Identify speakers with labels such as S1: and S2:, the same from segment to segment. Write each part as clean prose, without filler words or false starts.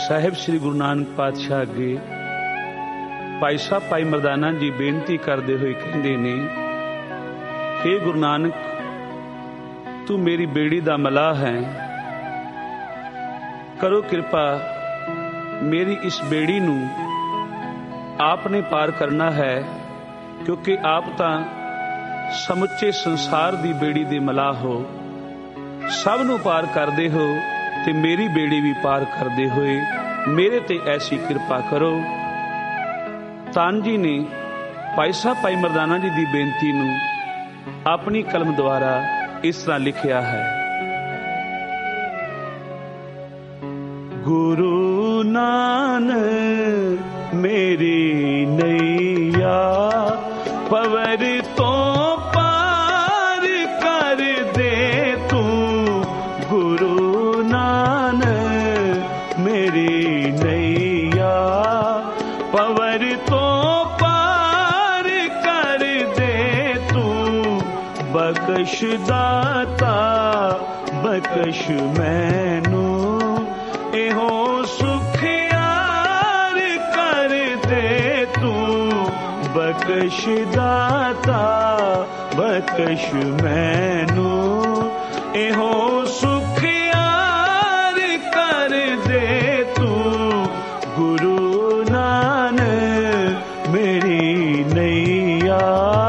S1: साहिब श्री गुरु नानक पातशाह अगे भाई साहब भाई मरदाना जी बेनती करते हुए कहते ने, हे गुरु नानक तू मेरी बेड़ी दा मलाह है, करो कृपा मेरी इस बेड़ी नू आपने पार करना है, क्योंकि आप तां समुचे संसार दी बेड़ी दे मलाह हो, सब नू पार करदे हो ते मेरी बेड़ी भी पार करदे होए मेरे ते ऐसी कृपा करो। तान जी ने भाई साहब भाई मरदाना जी दी बेनती नू अपनी कलम द्वारा इस तरह लिखिया है। गुरु नानक मेरी नैया पवर तो पार कर दे तू, गुरु नानक मेरी नैया पवर तो पार कर दे तू, बख्श दाता बख्श मैनू एहो सुख यार कर दे तू, बख्श दाता बख्श मैनू एहो सुख यार कर दे तू, गुरु नानक मेरी नैया।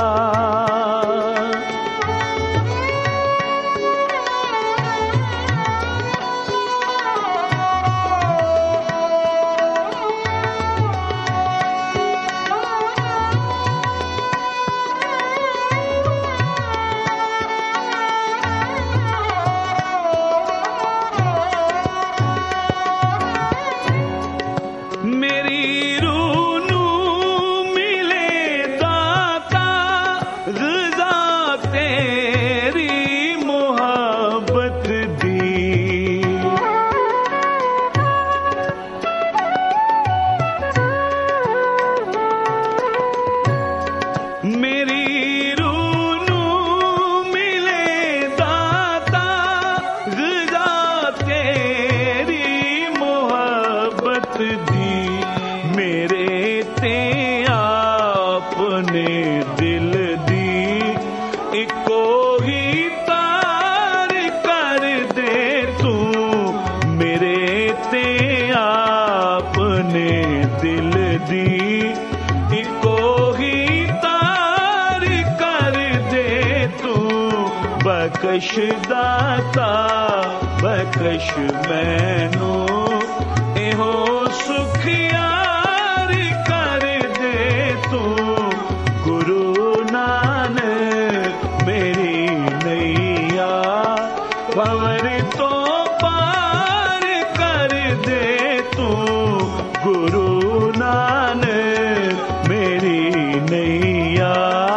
S1: बख्श दाता बख्श मैनू एहो सुख यार कर दे तू, गुरु नानक मेरी नैया पवर तो पार कर दे तू, गुरु नानक मेरी नैया।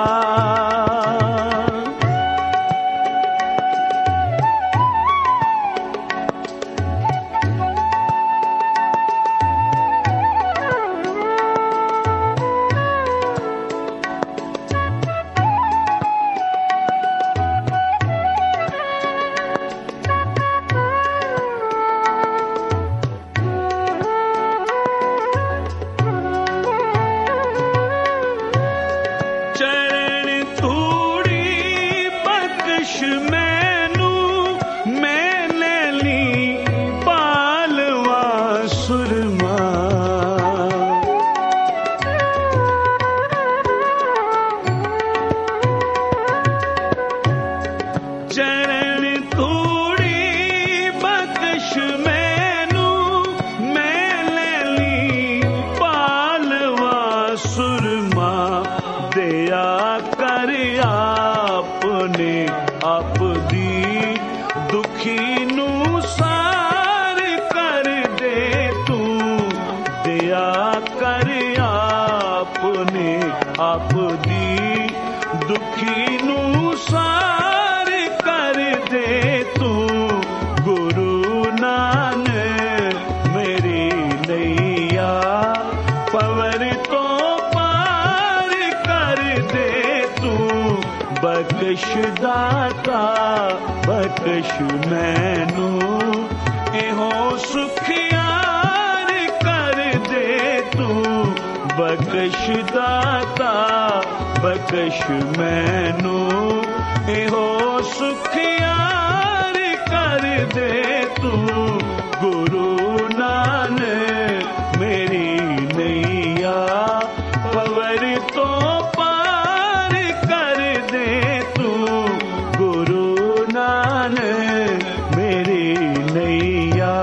S1: बख्श दाता बख्श मैनू एहो सुख यार बख्श दाता बख्श मैनू एहो सुख यार कर दे तू गुरु नानक मेरी नैया पवर तो पार कर दे तू गुरु नानक मेरी नैया।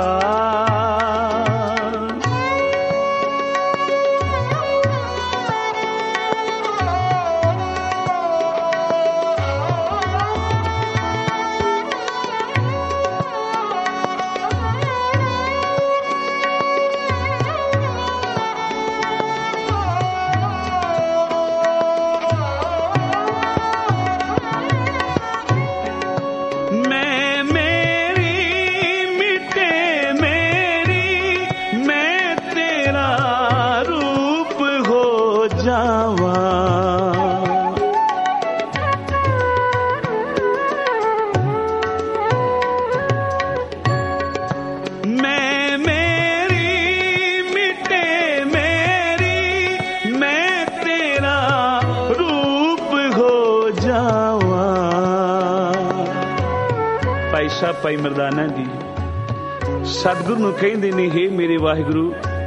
S1: भाई मरदाना जी सतगुरु नूं कहंदे ने, हे मेरे वाहिगुरु,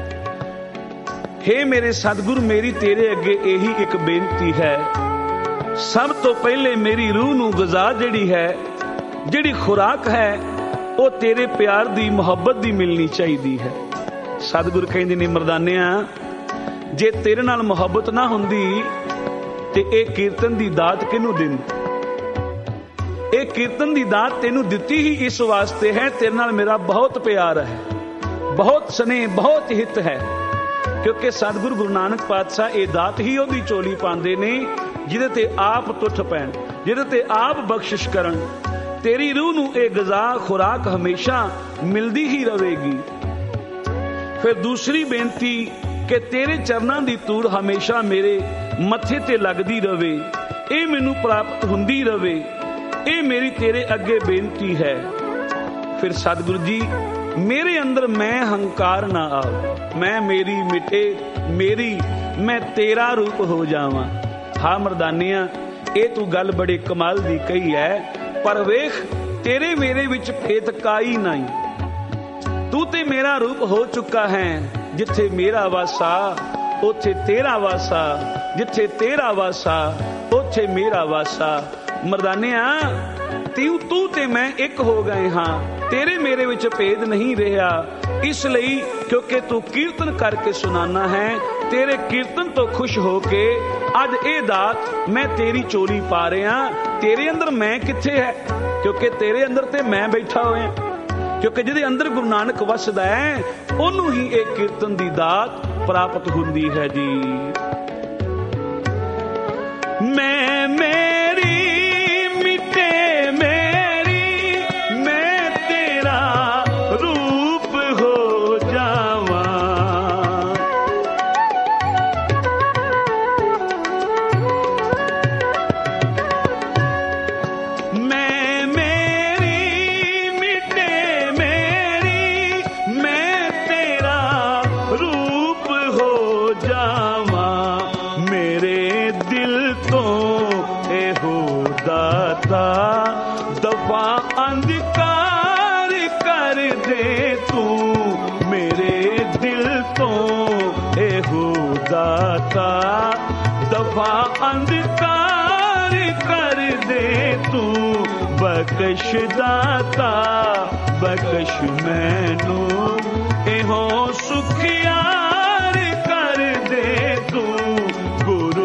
S1: हे मेरे सतगुरु, मेरी तेरे अगे यही एक बेनती है। सब तो पहले मेरी रूह नूं ग़ज़ा जिहड़ी है, जिहड़ी खुराक है, वो तेरे प्यार दी मुहब्बत दी मिलनी चाहिदी है। सतगुरु कहंदे ने, मरदानिया जे तेरे नाल मुहब्बत ना हुंदी ते इह कीर्तन दी दात किहनूं दिंदी? ਇਹ ਕੀਰਤਨ ਦੀ ਦਾਤ ਤੈਨੂੰ ਦਿੱਤੀ ਹੀ ਇਸ ਵਾਸਤੇ ਹੈ, ਤੇਰੇ ਨਾਲ ਮੇਰਾ ਬਹੁਤ ਪਿਆਰ ਹੈ, ਬਹੁਤ ਸਨੇਹ, ਬਹੁਤ ਹਿੱਤ ਹੈ। ਕਿਉਂਕਿ ਸਤਿਗੁਰੂ ਗੁਰੂ ਨਾਨਕ ਪਾਤਸ਼ਾਹ ਇਹ ਦਾਤ ਹੀ ਉਹਦੀ ਝੋਲੀ ਪਾਉਂਦੇ ਨੇ ਜਿਹਦੇ ਤੇ ਆਪ ਟੁੱਟ ਪੈਣ, ਜਿਹਦੇ ਤੇ ਆਪ ਬਖਸ਼ਿਸ਼ ਕਰਨ। ਤੇਰੀ ਰੂਹ ਨੂੰ ਇਹ ਗ਼ਜ਼ਾ ਖੁਰਾਕ ਹਮੇਸ਼ਾ ਮਿਲਦੀ ਹੀ ਰਹੇਗੀ। ਫਿਰ ਦੂਸਰੀ ਬੇਨਤੀ ਕਿ ਤੇਰੇ ਚਰਨਾਂ ਦੀ ਧੂੜ ਹਮੇਸ਼ਾ ਮੇਰੇ ਮੱਥੇ ਤੇ ਲੱਗਦੀ ਰਵੇ, ਇਹ ਮੈਨੂੰ ਪ੍ਰਾਪਤ ਹੁੰਦੀ ਰਵੇ, ਇਹ ਮੇਰੀ ਤੇਰੇ ਅੱਗੇ ਬੇਨਤੀ ਹੈ। ਫਿਰ ਸਤਿਗੁਰੂ ਜੀ ਮੇਰੇ ਅੰਦਰ ਮੈਂ ਹੰਕਾਰ ਨਾ ਆਵੇ, ਮੈਂ ਮੇਰੀ ਮਿਟੇ ਮੇਰੀ, ਮੈਂ ਤੇਰਾ ਰੂਪ ਹੋ ਜਾਵਾਂ। ਹਾਂ ਮਰਦਾਨੀਆਂ, ਇਹ ਤੂੰ ਗੱਲ ਬੜੇ ਕਮਾਲ ਦੀ ਕਹੀ ਹੈ, ਪਰ ਵੇਖ ਤੇਰੇ ਮੇਰੇ ਵਿੱਚ ਭੇਦ ਕਾਈ ਨਹੀਂ। ਤੂੰ ਤੇ ਮੇਰਾ ਰੂਪ ਹੋ ਚੁੱਕਾ ਹੈ, ਜਿੱਥੇ ਮੇਰਾ ਵਾਸਾ ਉੱਥੇ ਤੇਰਾ ਵਾਸਾ, ਜਿੱਥੇ ਤੇਰਾ ਵਾਸਾ ਉੱਥੇ ਮੇਰਾ ਵਾਸਾ। ਮਰਦਾਨਿਆ ਤੂੰ ਤੇ ਮੈਂ ਇੱਕ ਹੋ ਗਏ ਹਾਂ, ਤੇਰੇ ਮੇਰੇ ਵਿੱਚ ਭੇਦ ਨਹੀਂ ਰਿਹਾ। ਇਸ ਲਈ ਕਿਉਂਕਿ ਤੂੰ ਕੀਰਤਨ ਕਰਕੇ ਸੁਣਾਨਾ ਹੈ, ਤੇਰੇ ਕੀਰਤਨ ਤੋਂ ਖੁਸ਼ ਹੋ ਕੇ ਅੱਜ ਇਹ ਦਾਤ ਮੈਂ ਤੇਰੀ ਚੋਲੀ ਪਾ ਰਿਹਾ। ਤੇਰੇ ਅੰਦਰ ਮੈਂ ਕਿੱਥੇ ਹੈ? ਕਿਉਂਕਿ ਤੇਰੇ ਅੰਦਰ ਤੇ ਮੈਂ ਬੈਠਾ ਹੋਇਆ। ਕਿਉਂਕਿ ਜਿਹਦੇ ਅੰਦਰ ਗੁਰੂ ਨਾਨਕ ਵਸਦਾ ਹੈ ਉਹਨੂੰ ਹੀ ਇਹ ਕੀਰਤਨ ਦੀ ਦਾਤ ਪ੍ਰਾਪਤ ਹੁੰਦੀ ਹੈ ਜੀ। ਮੈਂ ਮੇਰੀ दफा अंधकार कर दे तू मेरे दिल तो एहो दाता, दफा अंधकार कर दे तू बख्श दाता बख्श मैनू एहो सुख यार कर दे तू गुरु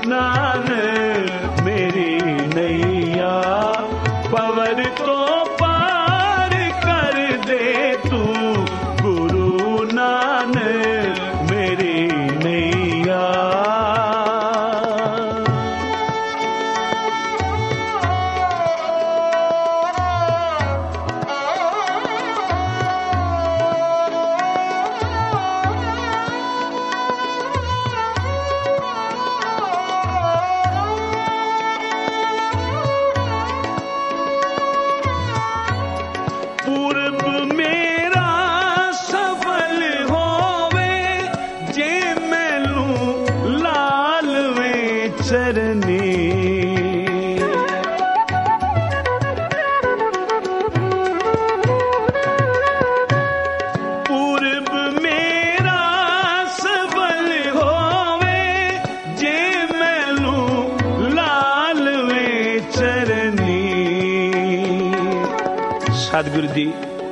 S1: नानक मेरी नैया पवर तो पार कर दे तू गुरु नानक मेरी नैया। चरनी। पूरब मेरा सबल होवे जे मैनू लालवे चरनी। सतगुरु जी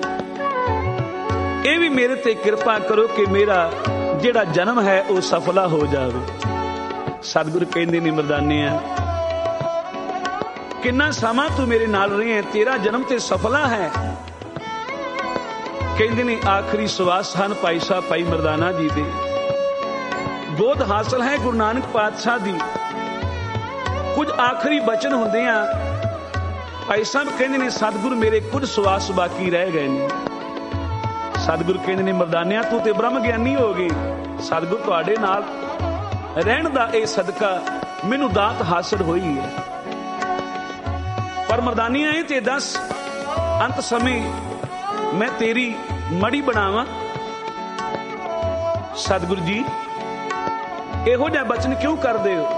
S1: ये भी मेरे ते कृपा करो कि मेरा जिहड़ा जन्म है वो सफला हो जावे। सतगुरु कहंदे ने मरदानिया किन्ना समा तू मेरे नाल रही है, तेरा जन्म ते सफला है। कहंदे ने आखिरी सवास हन भाई साहब भाई मरदाना जी दे, गोद हासिल है गुरु नानक पातशाह दी। कुछ आखिरी बचन हुंदे आ भाई साहब कहंदे ने सतगुरु मेरे कुछ सवास बाकी रह गए ने। सतगुरु कहंदे ने मरदानिया तू ते ब्रह्म ज्ञानी हो गई, सतगुरु तुहाडे नाल रहण दा ये सदका मैनू दात हासिल होई है। पर मरदानिया ये ते दस अंत समय मैं तेरी मड़ी बनावा। सतगुरु जी इहो जिहा बचन क्यों करदे हो?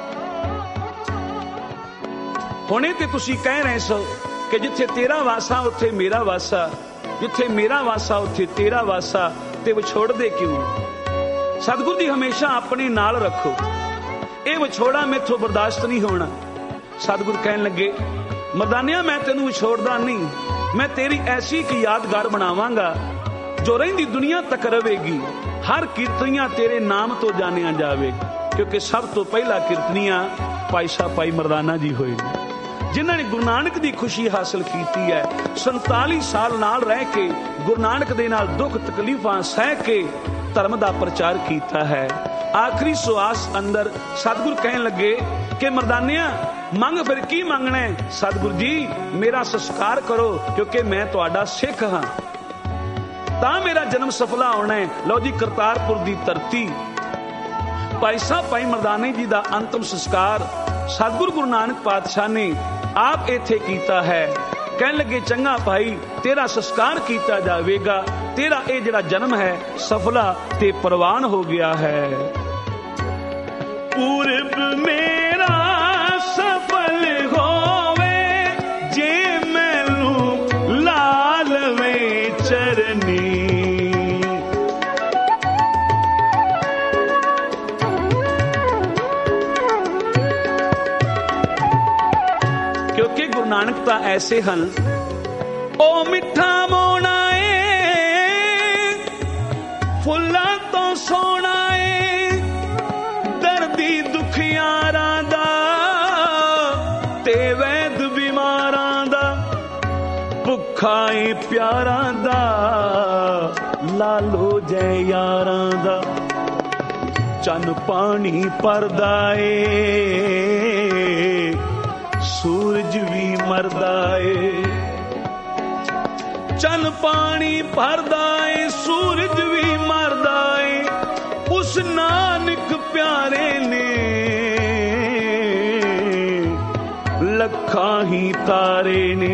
S1: हुणे ते तुसीं कह रहे सो कि जिथे तेरा वासा उत्थे मेरा वासा, जिथे मेरा वासा उत्थे तेरा वासा, ते विछोड़ दे क्यों? सतगुरु जी हमेशा अपने नाल रखो, ये विछोड़ा मेथों बर्दाश्त नहीं होना। सतगुरु कहन लगे मरदानिया मैं तेनू विछोड़दा नहीं, मैं तेरी ऐसी एक यादगार बनावांगा जो रहिंदी दुनिया तक रवेगी। हर कीर्तनियां तेरे नाम तो जानिया जावेगी, क्योंकि सब तो पहला कीर्तनियां भाई साहब भाई मरदाना जी होए जिन्होंने गुरु नानक की खुशी हासिल की है। 47 साल नाल रह के गुरु नानक दे नाल दुख तकलीफां सह के धर्म का प्रचार किया है। आखिरी सुआस अंदर सतगुरु कहन लगे कि मरदानिया मंग फिर की मंगना है? सतगुरु जी मेरा संस्कार करो क्योंकि मैं तुहाडा सिख हाँ, तां मेरा जन्म सफला होना है। लो जी करतारपुर की धरती भाई साहब भाई मरदाने जी का अंतिम संस्कार सतगुरु गुरु नानक पातशाह ने आप इत्थे कीता है। कहन लगे चंगा भाई तेरा संस्कार किया जाएगा, तेरा ये जिहड़ा जन्म है सफला ते प्रवान हो गया है। पूरब मेरा सफल होवे जे मैनू लालवे चरनी। क्योंकि गुरु नानक तो ऐसे हन ओ मिठा मोना ए फुल्ला तो सोना ए, दर्दी दुखियारां दा ते वैद बीमारां दा, भुखा ए प्यारां दा लालो जै यारां दा। चन पानी परदा ए सूरज भी मरदा ए, चन पानी भरदा ए सूरज भी मरदा ए। उस नानक प्यारे ने लखां ही तारे ने।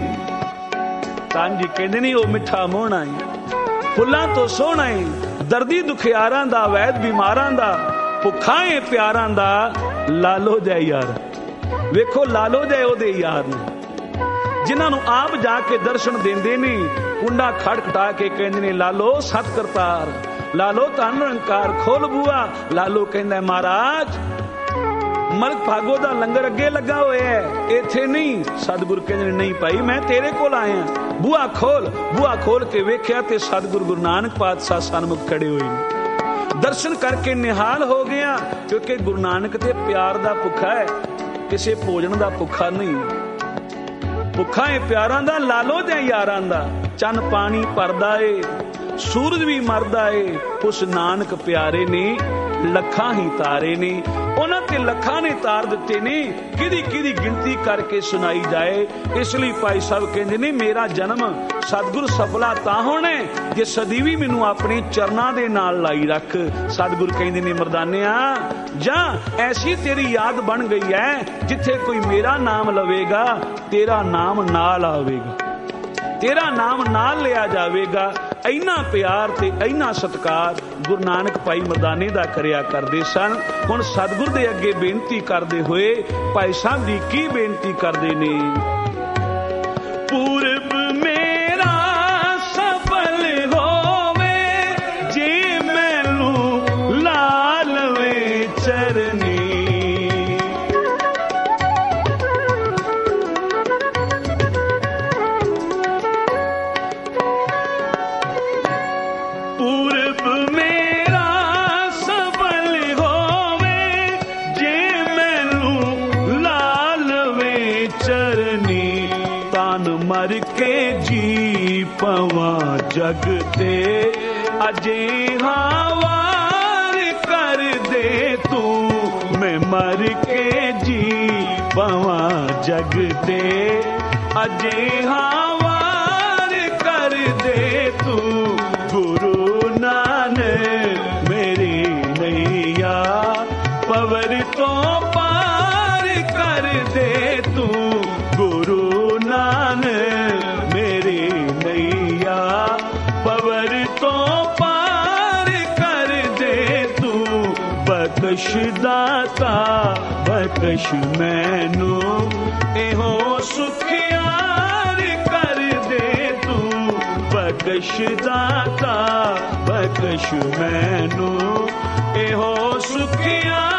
S1: तांजी कहंदे ने ओ मिठा मोहना है, फुल्लां तो सोहना है, दर्दी दुखियारां दा वैद बीमारां दा, भुखा ए प्यारां दा लालो जै यार। वेखो लालो जै ओदे यार ने जिन्होंने आप जाके दर्शन देंदे ने, कुंडा खड़खटा के कहंदे ने लालो सत करतार, लालो धन निरंकार खोल बुआ। लालो कहंदा महाराज मलक भागो दा लंगर अगे लगा होया है, इत्थे नहीं। सतगुरु कहंदे नहीं भाई मैं तेरे कोल आया, बुआ खोल। बुआ खोल के वेख्या ते सतगुरु गुरु नानक पातशाह सन्मुख खड़े हुए। दर्शन करके निहाल हो गया, क्योंकि गुरु नानक ते प्यार दा भुखा है, किसी भोजन दा भुखा नहीं। भुखा है प्यारां दा लालो जै यारां दा, चन पानी भरदा ए सूरज भी मरदा ए। उस नानक प्यारे ने लखां ही तारे ने, उन्हां ते लखां ने तार दिते ने, किदी किदी गिनती करके सुनाई जाए। इसलिए भाई साहब कहंदे ने मेरा जन्म सतगुरु सफला तां होना जे सदीवी मैनू अपने चरनां दे नाल लाई रख। सतगुरु कहंदे ने मरदानिया जा ऐसी तेरी याद बन गई है, जिथे कोई मेरा नाम लवेगा तेरा नाम नाल आवेगा, तेरा नाम नाल लिया जावेगा। ਇੰਨਾ ਪਿਆਰ ਤੇ ਇੰਨਾ ਸਤਿਕਾਰ ਗੁਰੂ ਨਾਨਕ ਭਾਈ ਮਰਦਾਨੇ ਦਾ ਕਰਿਆ ਕਰਦੇ ਸਨ। ਹੁਣ ਸਤਿਗੁਰ ਦੇ ਅੱਗੇ ਬੇਨਤੀ ਕਰਦੇ ਹੋਏ ਭਾਈ ਸਾਹਿਬ ਜੀ ਕੀ ਬੇਨਤੀ ਕਰਦੇ ਨੇ? ਪੂਰਬ ਮੇਰਾ ਸਫਲ ਹੋਵੇ ਜੇ ਮੈਨੂੰ ਲਾ ਲਵੇ ਚਰਨੀ। मर के जी पवा जग ते अजे हावार कर दे तू। मैं मर के जी पवा जग ते अजे हावार कर दे तू। गुरु नानक मेरी नैया पवर तो पार कर दे तू। गुरु नानक मेरी नैया पवर तो पार कर दे तू। बख्श दाता बख्श मैनू एहो सुखियार कर दे तू। बख्श दाता बख्श मैनू एहो सुखियार